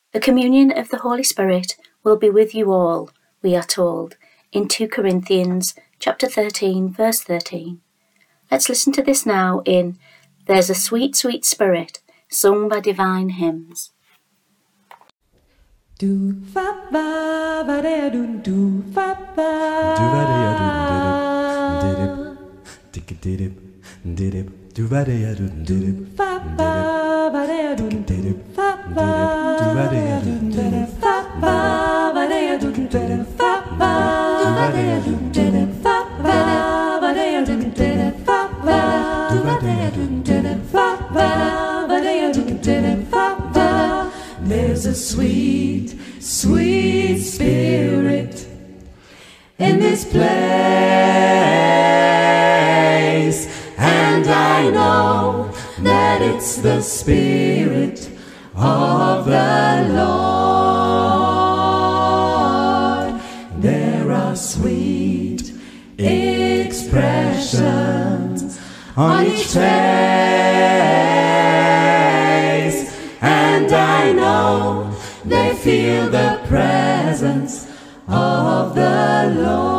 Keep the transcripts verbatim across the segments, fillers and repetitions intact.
The communion of the Holy Spirit will be with you all, we are told, in two Corinthians chapter thirteen, verse thirteen. Let's listen to this now in There's a Sweet, Sweet Spirit, sung by Divine Hymns. Do fa ba ba da do do fa ba do ba da do dip dip dip dip do ba da do dip fa ba ba da do dip fa ba do ba da do dip fa ba ba da do dip fa ba ba da do dip fa ba ba da do dip fa ba do ba da do dip fa ba ba da do dip fa ba. There's a sweet, sweet spirit in this place, and I know that it's the Spirit of the Lord. There are sweet expressions on each face, and I know they feel the presence of the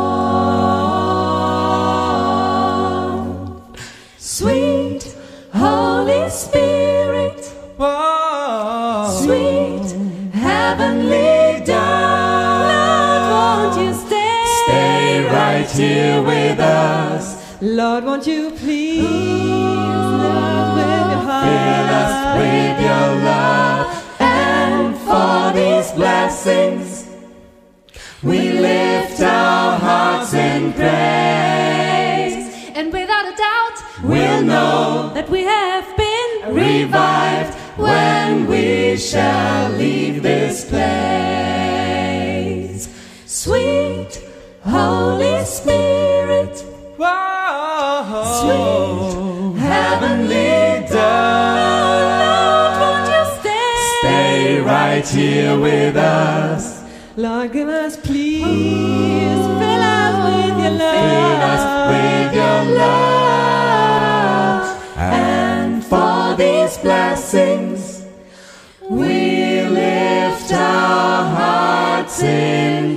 Lord. Sweet Holy Spirit, whoa. Sweet Heavenly Dove, Lord, won't you stay? Stay right here with us. Lord, won't you please, Lord, with your heart, Fill us with your love, and for these blessings we lift our hearts in praise, and without a doubt we'll know that we have been revived when we shall leave this place. Sweet Holy Spirit, whoa. Sweet Heavenly Dove, Lord, won't you stay? Stay right here with us. Lord, give us, please, fill us with your love, Fill us with your love, and for these blessings we lift our hearts in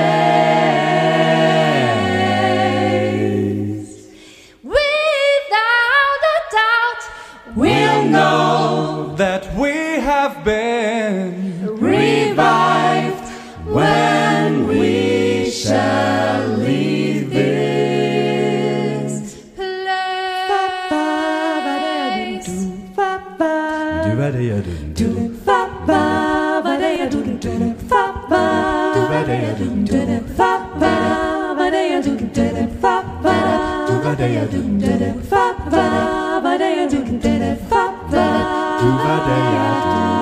praise. Without a doubt we'll know that we have been revived when we shall leave this place. do ba da do Do fa ba ba da do do fa ba do ba da do do fa ba ba da do do fa ba do ba da do do fa ba ba da do do fa ba do ba da do